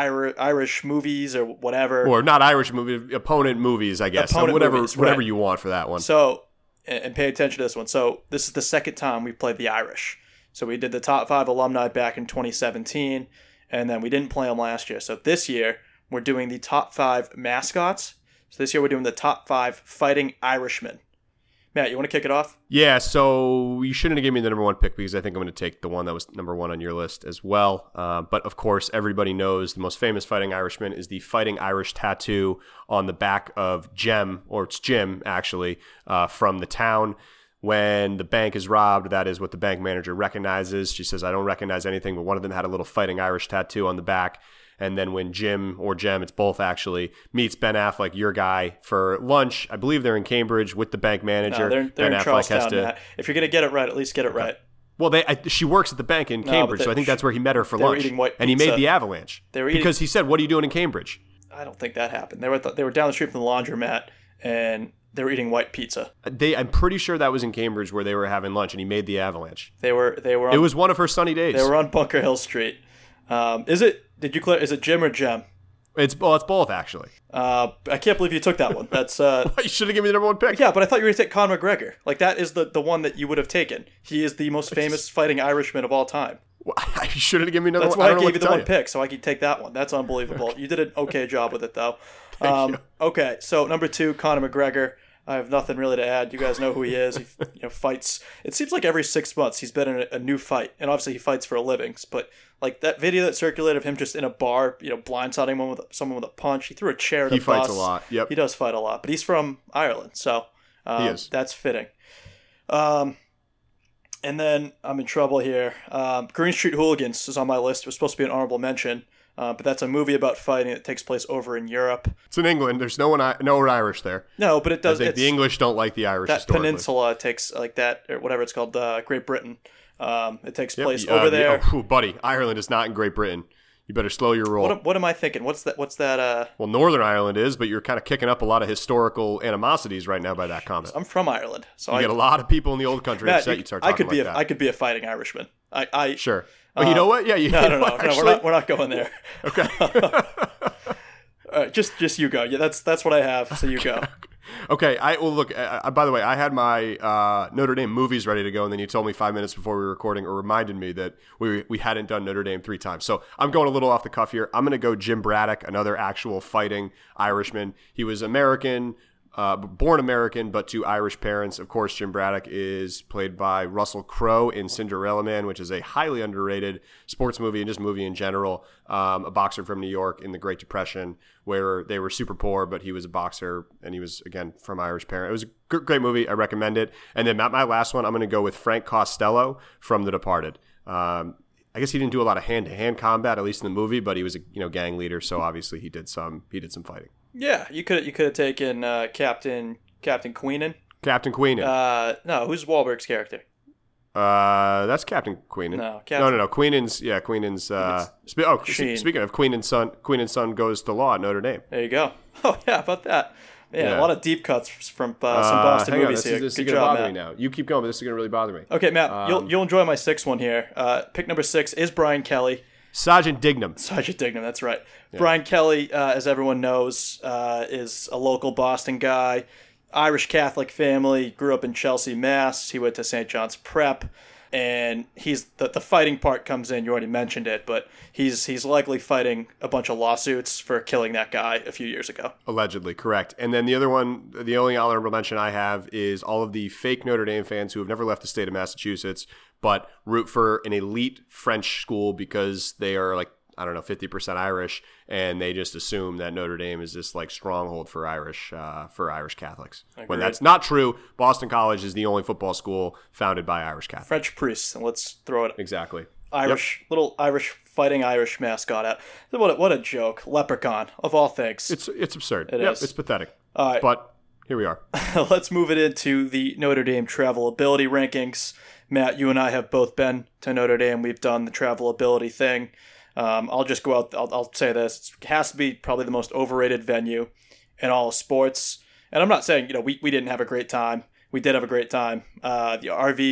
Irish movies or whatever. Or not Irish movies, opponent movies, I guess. Whatever you want for that one. So, and pay attention to this one. So, this is the second time we played the Irish. So, we did the top 5 alumni back in 2017, and then we didn't play them last year. So, this year, we're doing the top 5 mascots. So, this year, we're doing the top 5 fighting Irishmen. Matt, you want to kick it off? Yeah, so you shouldn't have given me the number 1 pick because I think I'm going to take the one that was number 1 on your list as well. But of course, everybody knows the most famous fighting Irishman is the Fighting Irish tattoo on the back of Jem, or it's Jim actually, from the town. When the bank is robbed, that is what the bank manager recognizes. She says, I don't recognize anything, but one of them had a little Fighting Irish tattoo on the back. And then when Jim, or Jem, it's both actually, meets Ben Affleck, your guy, for lunch, I believe they're in Cambridge with the bank manager. No, they're in Charlestown, Matt. If you're going to get it right, at least get it right. Well, she works at the bank in Cambridge, so I think that's where he met her for lunch. And he made the avalanche. Because he said, what are you doing in Cambridge? I don't think that happened. They were down the street from the laundromat, and they were eating white pizza. I'm pretty sure that was in Cambridge where they were having lunch, and he made the avalanche. They were. It was one of her sunny days. They were on Bunker Hill Street. Did you clear? Is it Jim or Jem? It's both, actually. I can't believe you took that one. That's you should have given me the number 1 pick. Yeah, but I thought you were going to take Conor McGregor. That is the one that you would have taken. He is the most famous fighting Irishman of all time. Well, you should have given me another one. That's why I gave you the 1 pick, so I could take that one. That's unbelievable. You did an okay job with it, though. Thank you. Okay, so number 2, Conor McGregor. I have nothing really to add. You guys know who he is. He fights. It seems like every 6 months he's been in a new fight, and obviously he fights for a living. But that video that circulated of him just in a bar, blindsiding someone with a punch. He threw a chair at a bus. He fights a lot. Yep. He does fight a lot, but he's from Ireland, so he is. That's fitting. And then I'm in trouble here. Green Street Hooligans is on my list. It was supposed to be an honorable mention. But that's a movie about fighting that takes place over in Europe. It's in England. There's no one Irish there. No, but it does. The English don't like the Irish. That peninsula takes that, or whatever it's called, Great Britain. It takes place over there. Buddy, Ireland is not in Great Britain. You better slow your roll. What am I thinking? What's that? Well, Northern Ireland is, but you're kind of kicking up a lot of historical animosities right now by that comment. I'm from Ireland, so you get a lot of people in the old country upset. You start talking that. I could be a fighting Irishman. Sure. Oh, you know what? Yeah, no, we're not going there. Okay. All right, just you go. Yeah, that's what I have. So you go. Okay. Look. By the way, I had my Notre Dame movies ready to go, and then you told me 5 minutes before we were recording, or reminded me that we hadn't done Notre Dame 3 times. So I'm going a little off the cuff here. I'm going to go Jim Braddock, another actual fighting Irishman. He was American, born American, but to Irish parents. Of course, Jim Braddock is played by Russell Crowe in Cinderella Man, which is a highly underrated sports movie and just movie in general. A boxer from New York in the Great Depression, where they were super poor, but he was a boxer, and he was, again, from Irish parents. It was a great movie. I recommend it. And then my last one, I'm going to go with Frank Costello from The Departed. I guess he didn't do a lot of hand-to-hand combat, at least in the movie, but he was a gang leader, so obviously he did some fighting. Yeah, you could have taken Captain Queenan. Captain Queenan. No, who's Wahlberg's character? That's Captain Queenan. No. Queenan's. Speaking of Queenan's son goes to law at Notre Dame. There you go. Oh yeah, about that. Yeah, a lot of deep cuts from some Boston movies here. This is Good going to job, bother Matt. me now. You keep going, but this is going to really bother me. Okay, Matt, you'll enjoy my sixth one here. Pick number 6 is Brian Kelly. Sergeant Dignam, that's right. Yeah. Brian Kelly, as everyone knows, is a local Boston guy, Irish Catholic family, grew up in Chelsea, Mass. He went to St. John's Prep, and he's the fighting part comes in. You already mentioned it, but he's likely fighting a bunch of lawsuits for killing that guy a few years ago. Allegedly, correct. And then the other one, the only honorable mention I have is all of the fake Notre Dame fans who have never left the state of Massachusetts, but root for an elite French school because they are 50% Irish, and they just assume that Notre Dame is this stronghold for Irish Catholics. Agreed. When that's not true. Johnson College is the only football school founded by Irish Catholics. French priests, and let's throw it exactly. Little fighting Irish mascot out. What a joke. Leprechaun, of all things. It's absurd. It is. It's pathetic. All right. But here we are. Let's move it into the Notre Dame travel ability rankings. Matt, you and I have both been to Notre Dame. We've done the travel ability thing. I'll just go out. I'll say this. It has to be probably the most overrated venue in all of sports. And I'm not saying, we didn't have a great time. We did have a great time. The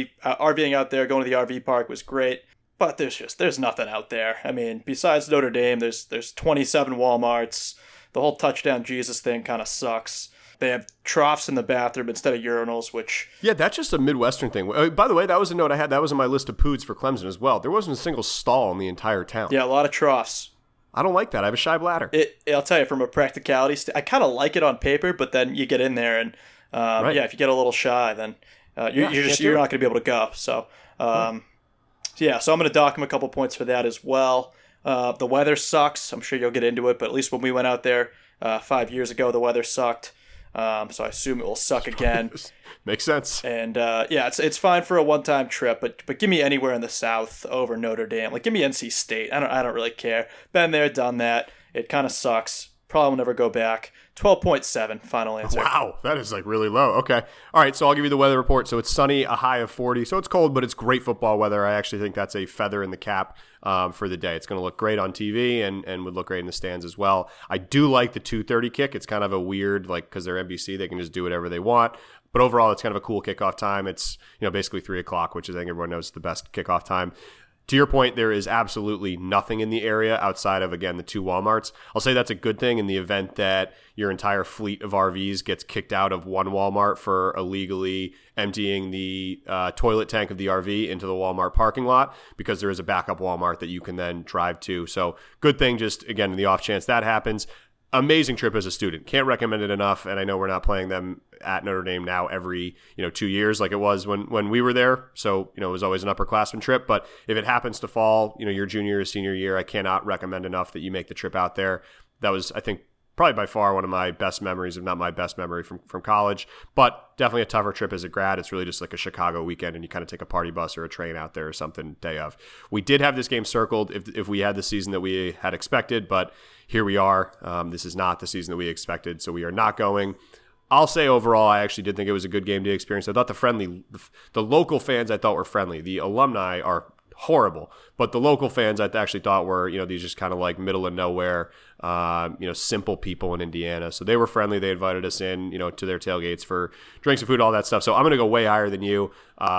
RVing out there, going to the RV park was great. But there's nothing out there. I mean, besides Notre Dame, there's 27 Walmarts. The whole touchdown Jesus thing kind of sucks. They have troughs in the bathroom instead of urinals, which... Yeah, that's just a Midwestern thing. By the way, that was a note I had. That was on my list of poods for Clemson as well. There wasn't a single stall in the entire town. Yeah, a lot of troughs. I don't like that. I have a shy bladder. I'll tell you, from a practicality... I kind of like it on paper, but then you get in there and... Right. Yeah, if you get a little shy, then you're not going to be able to go. So, so I'm going to dock him a couple points for that as well. The weather sucks. I'm sure you'll get into it, but at least when we went out there 5 years ago, the weather sucked. So I assume it will suck again. Makes sense. And it's fine for a one-time trip, but give me anywhere in the South over Notre Dame. Give me NC State. I don't really care. Been there, done that. It kind of sucks. Probably will never go back. 12.7, final answer. Wow, that is really low. Okay. All right, so I'll give you the weather report. So it's sunny, a high of 40. So it's cold, but it's great football weather. I actually think that's a feather in the cap for the day. It's going to look great on TV and would look great in the stands as well. I do like the 2:30 kick. It's kind of a weird, because they're NBC, they can just do whatever they want. But overall, it's kind of a cool kickoff time. It's basically 3 o'clock, which I think everyone knows is the best kickoff time. To your point, there is absolutely nothing in the area outside of, again, the 2 Walmarts. I'll say that's a good thing in the event that your entire fleet of RVs gets kicked out of one Walmart for illegally emptying the toilet tank of the RV into the Walmart parking lot, because there is a backup Walmart that you can then drive to. So good thing, just, again, in the off chance that happens. Amazing trip as a student. Can't recommend it enough. And I know we're not playing them at Notre Dame now every 2 years like it was when we were there. So it was always an upperclassman trip. But if it happens to fall your junior or senior year, I cannot recommend enough that you make the trip out there. That was, I think, probably by far one of my best memories, if not my best memory from college. But definitely a tougher trip as a grad. It's really just like a Chicago weekend, and you kind of take a party bus or a train out there or something day of. We did have this game circled if we had the season that we had expected, but here we are. This is not the season that we expected, so we are not going. I'll say overall, I actually did think it was a good game day experience. I thought the local fans I thought were friendly. The alumni are horrible, but the local fans I actually thought were, these just kind of middle of nowhere, simple people in Indiana. So they were friendly. They invited us in, to their tailgates for drinks and food, all that stuff. So I'm going to go way higher than you,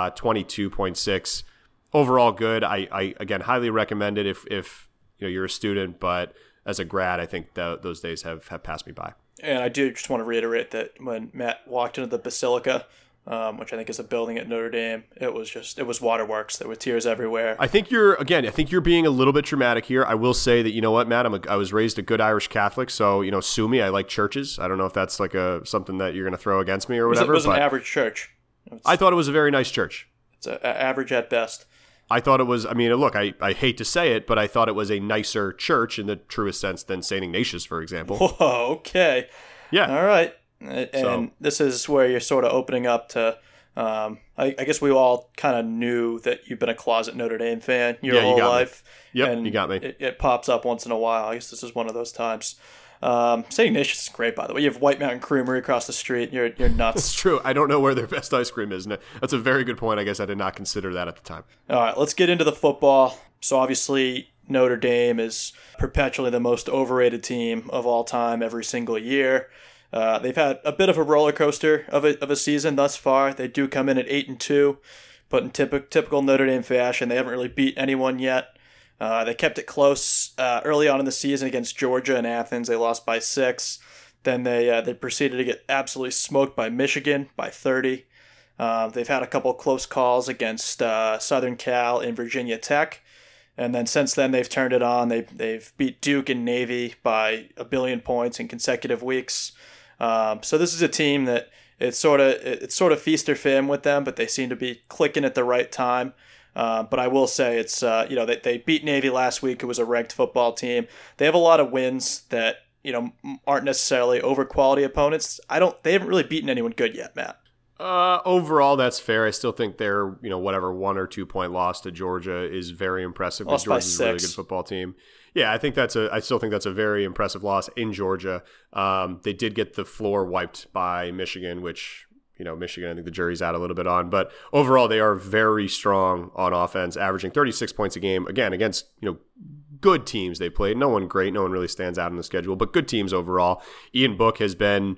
22.6. Overall good. I again, highly recommend it if you're a student, but as a grad, I think those days have passed me by. And I do just want to reiterate that when Matt walked into the Basilica which I think is a building at Notre Dame. It was waterworks. There were tears everywhere. I think you're being a little bit dramatic here. I will say that, you know what, Matt, I was raised a good Irish Catholic, so, sue me. I like churches. I don't know if that's like something that you're going to throw against me or whatever. It was an average church. I thought it was a very nice church. It's average at best. I thought it was, look, I hate to say it, but I thought it was a nicer church in the truest sense than St. Ignatius, for example. Whoa, okay. Yeah. All right. And this is where you're sort of opening up to, I guess we all kind of knew that you've been a closet Notre Dame fan your whole life. Yep, and you got me. It pops up once in a while. I guess this is one of those times. St. Ignatius is great, by the way. You have White Mountain Creamery across the street. You're nuts. It's true. I don't know where their best ice cream is. That's a very good point. I guess I did not consider that at the time. All right, let's get into the football. So obviously Notre Dame is perpetually the most overrated team of all time every single year. They've had a bit of a roller coaster of a season thus far. They do come in at 8-2, but in typical Notre Dame fashion, they haven't really beat anyone yet. They kept it close early on in the season against Georgia and Athens. They lost by 6. Then they proceeded to get absolutely smoked by Michigan by 30. They've had a couple close calls against Southern Cal and Virginia Tech. And then since then, they've turned it on. They've beat Duke and Navy by 1 billion points in consecutive weeks. So this is a team that it's sort of feast or famine with them, but they seem to be clicking at the right time. But I will say it's they beat Navy last week. It was a ranked football team. They have a lot of wins that aren't necessarily over quality opponents. They haven't really beaten anyone good yet, Matt. Overall, that's fair. I still think their 1 or 2 point loss to Georgia is very impressive. Lost by 6. Georgia's a really good football team. Yeah, I still think that's a very impressive loss in Georgia. They did get the floor wiped by Michigan, which, Michigan, I think the jury's out a little bit on. But overall, they are very strong on offense, averaging 36 points a game, again, against, good teams they played. No one great. No one really stands out in the schedule, but good teams overall. Ian Book has been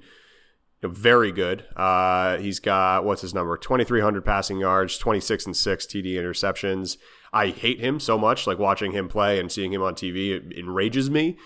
very good. He's got, what's his number? 2,300 passing yards, 26 and 6 TD interceptions. I hate him so much. Like watching him play and seeing him on TV, it enrages me.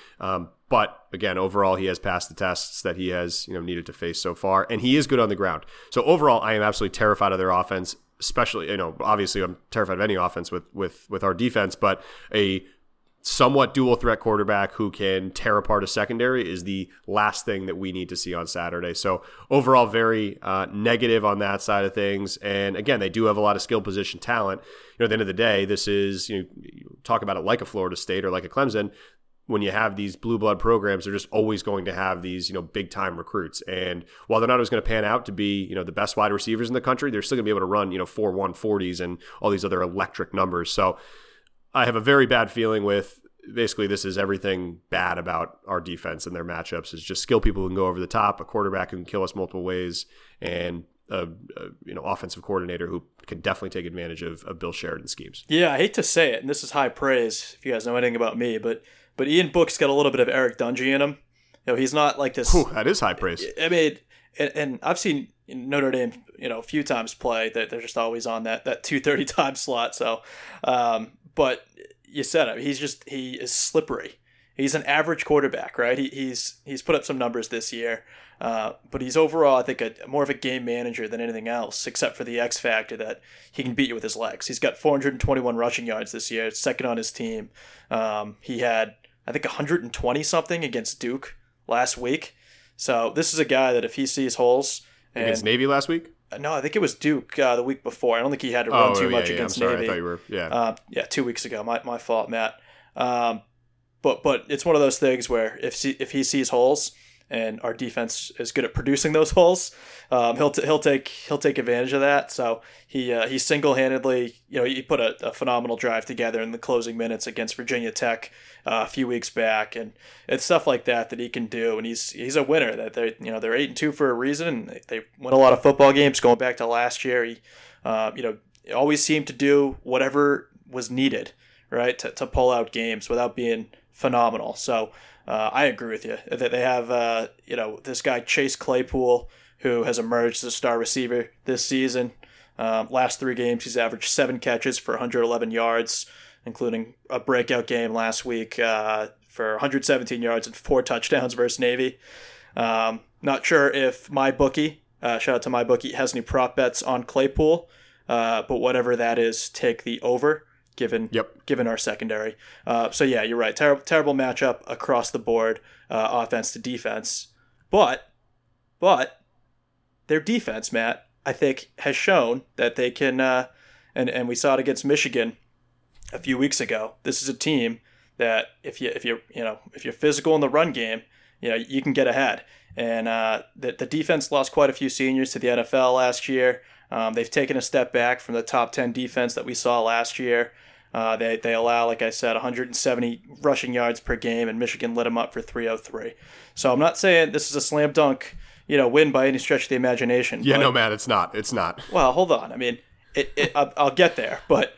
But again, overall, he has passed the tests that he has needed to face so far, and he is good on the ground. So overall, I am absolutely terrified of their offense. Especially, obviously, I'm terrified of any offense with our defense, but a somewhat dual threat quarterback who can tear apart a secondary is the last thing that we need to see on Saturday. So overall, very negative on that side of things. And again, they do have a lot of skill position talent. At the end of the day, this is, you talk about it like a Florida State or like a Clemson. When you have these blue blood programs, they're just always going to have these, big time recruits. And while they're not always going to pan out to be, the best wide receivers in the country, they're still going to be able to run, 4.140s and all these other electric numbers. So I have a very bad feeling with basically this is everything bad about our defense and their matchups. It's just skill people who can go over the top, a quarterback who can kill us multiple ways, and a offensive coordinator who can definitely take advantage of Bill Sheridan's schemes. Yeah, I hate to say it, and this is high praise if you guys know anything about me, but Ian Book's got a little bit of Eric Dungey in him. He's not like this. Whew, that is high praise. I mean, and I've seen Notre Dame, a few times play that they're just always on that 2:30 time slot. So, but you said it. He is slippery. He's an average quarterback, right? He's put up some numbers this year, but he's overall, I think, more of a game manager than anything else, except for the X factor that he can beat you with his legs. He's got 421 rushing yards this year, second on his team. He had, I think, 120 something against Duke last week. So this is a guy that if he sees holes against Navy last week. No, I think it was Duke the week before. I don't think he had to run too much against Navy. I thought you were 2 weeks ago. My fault, Matt. But it's one of those things where if he sees holes and our defense is good at producing those holes, he'll take advantage of that. So he single-handedly, he put a phenomenal drive together in the closing minutes against Virginia Tech a few weeks back, and it's stuff like that he can do. And he's a winner. That they're 8-2 for a reason. They win a lot of football games going back to last year. He always seemed to do whatever was needed, right, to pull out games without being phenomenal. So I agree with you that they have this guy Chase Claypool, who has emerged as a star receiver this season. Last 3 games, he's averaged 7 catches for 111 yards, including a breakout game last week for 117 yards and 4 touchdowns versus Navy. Not sure if MyBookie shout out to MyBookie, has any prop bets on Claypool. But whatever that is, take the over, given our secondary. So yeah, you're right. Terrible matchup across the board, offense to defense. But their defense, Matt, I think has shown that they can, and we saw it against Michigan a few weeks ago. This is a team that if you're physical in the run game, you can get ahead. And the defense lost quite a few seniors to the NFL last year. They've taken a step back from the top 10 defense that we saw last year. They allow, like I said, 170 rushing yards per game, and Michigan lit them up for 303. So I'm not saying this is a slam dunk, win by any stretch of the imagination. Yeah, no, Matt, it's not. It's not. Well, hold on. I mean, I'll get there, but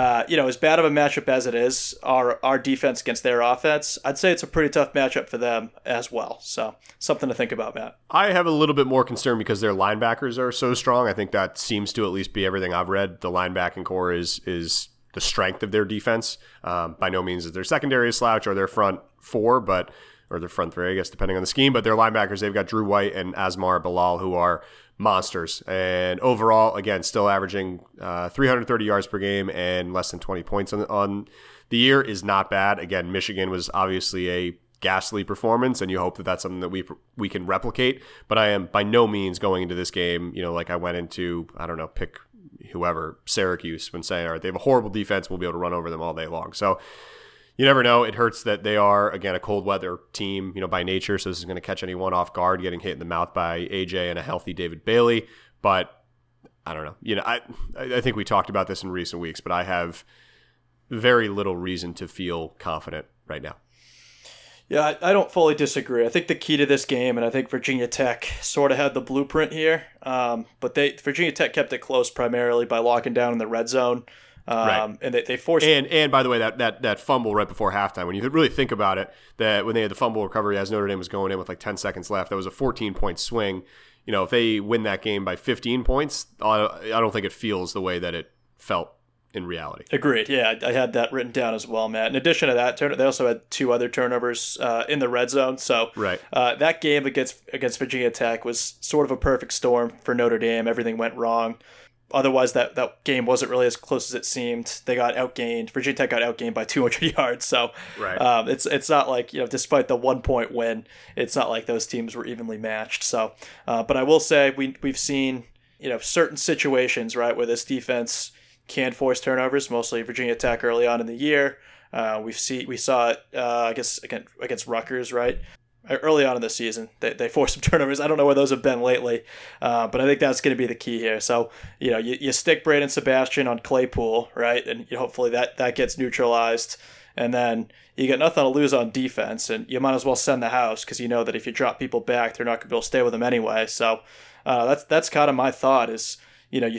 as bad of a matchup as it is, our defense against their offense, I'd say it's a pretty tough matchup for them as well. So something to think about, Matt. I have a little bit more concern because their linebackers are so strong. I think that seems to at least be everything I've read. The linebacking core is the strength of their defense. By no means is their secondary a slouch or their front four, or their front three, I guess, depending on the scheme. But their linebackers, they've got Drew White and Asmar Bilal, who are monsters. And overall, again, still averaging 330 yards per game and less than 20 points on the year is not bad. Again, Michigan was obviously a ghastly performance, and you hope that that's something that we can replicate. But I am by no means going into this game, like I went into, I don't know, pick whoever, Syracuse, when saying, all right, they have a horrible defense, we'll be able to run over them all day long. So you never know. It hurts that they are, again, a cold weather team, by nature. So this is going to catch anyone off guard, getting hit in the mouth by AJ and a healthy David Bailey. But I don't know. I think we talked about this in recent weeks, but I have very little reason to feel confident right now. Yeah, I don't fully disagree. I think the key to this game, and I think Virginia Tech sort of had the blueprint here, but Virginia Tech kept it close primarily by locking down in the red zone. Right. And they forced. And by the way, that fumble right before halftime, when you really think about it, that when they had the fumble recovery as Notre Dame was going in with like 10 seconds left, that was a 14-point swing. If they win that game by 15 points, I don't think it feels the way that it felt in reality. Agreed. Yeah, I had that written down as well, Matt. In addition to that, they also had 2 other turnovers in the red zone. So right. That game against Virginia Tech was sort of a perfect storm for Notre Dame. Everything went wrong. Otherwise, that game wasn't really as close as it seemed. They got outgained. Virginia Tech got outgained by 200 yards. So right. It's not like, despite the 1-point win, it's not like those teams were evenly matched. So, but I will say we've seen, certain situations, right, where this defense can force turnovers, mostly Virginia Tech early on in the year. We saw it, I guess, against Rutgers, right? Early on in the season, they forced some turnovers. I don't know where those have been lately, but I think that's going to be the key here. So, you stick Braden Sebastian on Claypool, right? And hopefully that gets neutralized. And then you got nothing to lose on defense, and you might as well send the house because you know that if you drop people back, they're not going to be able to stay with them anyway. So that's kind of my thought is, you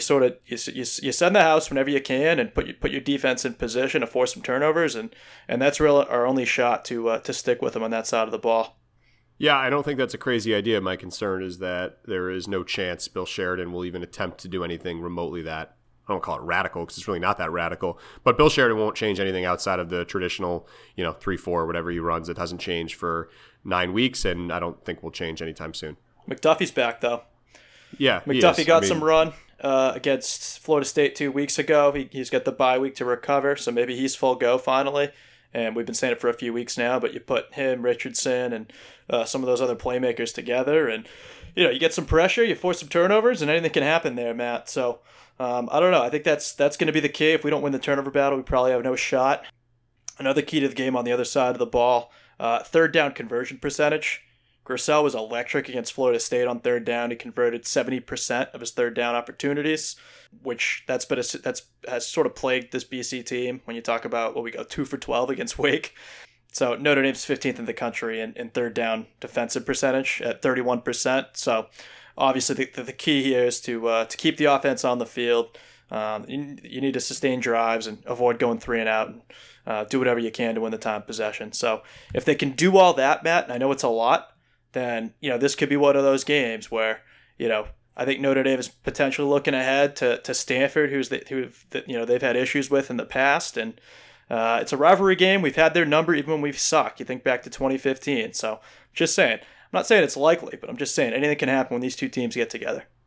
send the house whenever you can and put your defense in position to force some turnovers, and that's really our only shot to stick with them on that side of the ball. Yeah, I don't think that's a crazy idea. My concern is that there is no chance Bill Sheridan will even attempt to do anything remotely that, I don't call it radical because it's really not that radical, but Bill Sheridan won't change anything outside of the traditional, 3-4, whatever he runs. It hasn't changed for 9 weeks, and I don't think will change anytime soon. McDuffie's back, though. Yeah, McDuffie got some run against Florida State 2 weeks ago. He's got the bye week to recover, so maybe he's full go finally. And we've been saying it for a few weeks now, but you put him, Richardson, and some of those other playmakers together, and you get some pressure, you force some turnovers, and anything can happen there, Matt. So I don't know. I think that's going to be the key. If we don't win the turnover battle, we probably have no shot. Another key to the game on the other side of the ball, third down conversion percentage. Grosel was electric against Florida State on third down. He converted 70% of his third down opportunities, which has sort of plagued this BC team when you talk about, we go 2 for 12 against Wake. So Notre Dame's 15th in the country in third down defensive percentage at 31%. So obviously the key here is to keep the offense on the field. You need to sustain drives and avoid going 3 and out, and do whatever you can to win the time possession. So if they can do all that, Matt, and I know it's a lot, then this could be one of those games where I think Notre Dame is potentially looking ahead to Stanford, who they've had issues with in the past, and it's a rivalry game. We've had their number even when we've sucked. You think back to 2015. So just saying, I'm not saying it's likely, but I'm just saying anything can happen when these two teams get together.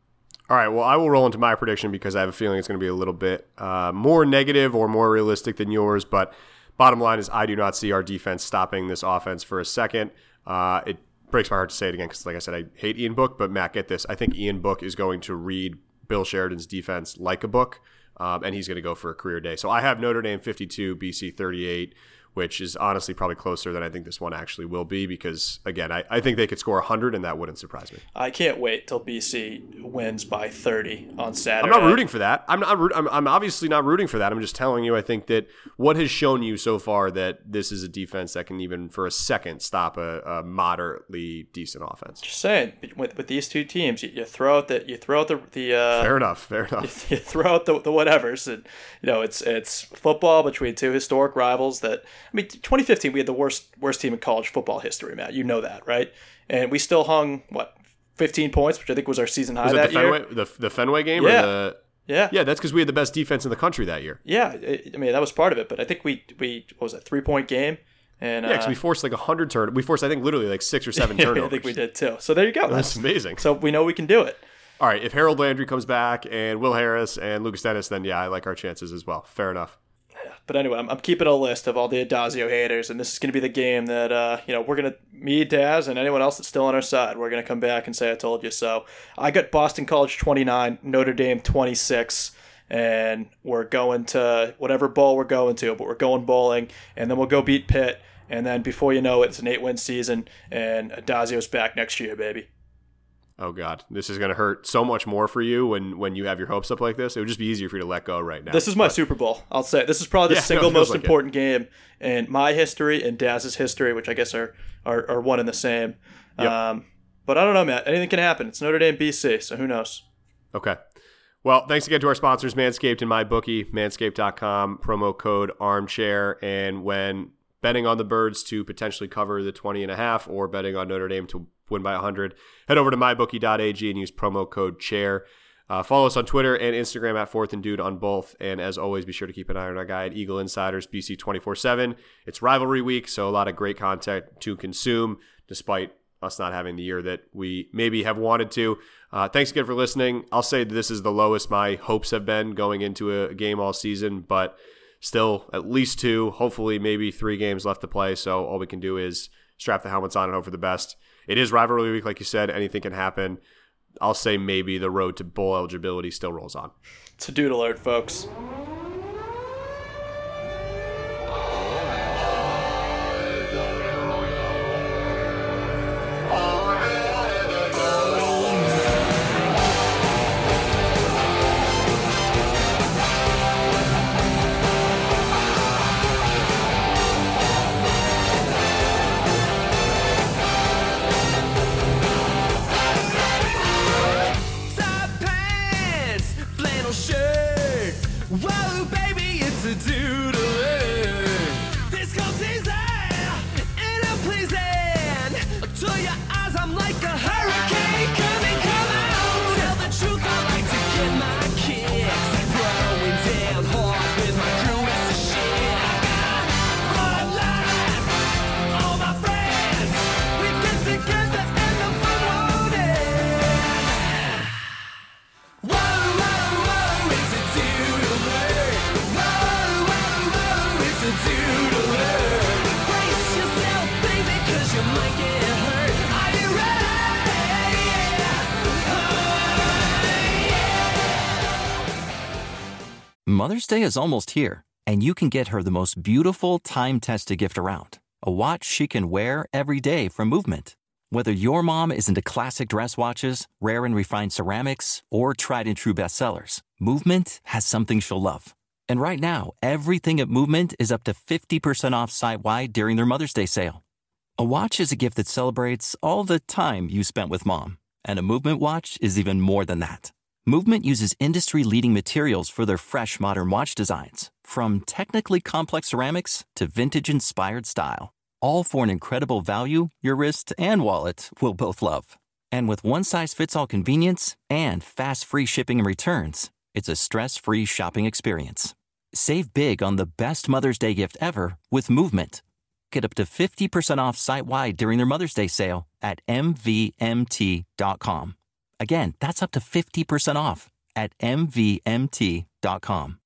All right, well, I will roll into my prediction because I have a feeling it's going to be a little bit more negative or more realistic than yours. But bottom line is I do not see our defense stopping this offense for a second. It breaks my heart to say it again because, like I said, I hate Ian Book. But, Matt, get this. I think Ian Book is going to read Bill Sheridan's defense like a book, and he's going to go for a career day. So I have Notre Dame 52, BC 38. Which is honestly probably closer than I think this one actually will be because, again, I think they could score 100, and that wouldn't surprise me. I can't wait till BC wins by 30 on Saturday. I'm not rooting for that. I'm obviously not rooting for that. I'm just telling you I think that what has shown you so far that this is a defense that can even for a second stop a moderately decent offense. Just saying, with these two teams, you throw out the fair enough. You throw out the whatevers, and it's football between two historic rivals that. I mean, 2015, we had the worst team in college football history, Matt. You know that, right? And we still hung, 15 points, which I think was our season high that year. The Fenway game? Yeah. Yeah, that's because we had the best defense in the country that year. Yeah, I mean, that was part of it. But I think we what was it, 3-point game? And because we forced 100 turnovers. We forced, I think, literally 6 or 7 turnovers. I think we did, too. So there you go. That's amazing. So we know we can do it. All right, if Harold Landry comes back and Will Harris and Lucas Dennis, then yeah, I like our chances as well. Fair enough. But anyway, I'm keeping a list of all the Adazio haters, and this is going to be the game that, we're going to, me, Daz, and anyone else that's still on our side, we're going to come back and say, I told you so. I got Boston College 29, Notre Dame 26, and we're going to whatever bowl we're going to, but we're going bowling, and then we'll go beat Pitt, and then before you know it, it's an 8-win season, and Adazio's back next year, baby. Oh, God. This is going to hurt so much more for you when you have your hopes up like this. It would just be easier for you to let go right now. This is my Super Bowl. I'll say this is probably the single most important game in my history and Daz's history, which I guess are one and the same. Yep. But I don't know, Matt. Anything can happen. It's Notre Dame BC, so who knows? Okay. Well, thanks again to our sponsors, Manscaped and MyBookie, manscaped.com, promo code armchair. And when betting on the Birds to potentially cover the 20.5 or betting on Notre Dame to win by 100, head over to mybookie.ag and use promo code chair. Follow us on Twitter and Instagram at 4th and Dude on both. And as always, be sure to keep an eye on our guy at Eagle Insiders, BC 24/7. It's rivalry week, so a lot of great content to consume, despite us not having the year that we maybe have wanted to. Thanks again for listening. I'll say this is the lowest my hopes have been going into a game all season, but still at least 2, hopefully maybe 3 games left to play. So all we can do is strap the helmets on and hope for the best. It is rivalry week, like you said. Anything can happen. I'll say maybe the road to bowl eligibility still rolls on. It's a dude alert, folks. Mother's Day is almost here, and you can get her the most beautiful time-tested gift around, a watch she can wear every day from Movement. Whether your mom is into classic dress watches, rare and refined ceramics, or tried-and-true bestsellers, Movement has something she'll love. And right now, everything at Movement is up to 50% off site-wide during their Mother's Day sale. A watch is a gift that celebrates all the time you spent with mom, and a Movement watch is even more than that. Movement uses industry-leading materials for their fresh, modern watch designs, from technically complex ceramics to vintage-inspired style, all for an incredible value your wrist and wallet will both love. And with one-size-fits-all convenience and fast free shipping and returns, it's a stress-free shopping experience. Save big on the best Mother's Day gift ever with Movement. Get up to 50% off site-wide during their Mother's Day sale at mvmt.com. Again, that's up to 50% off at MVMT.com.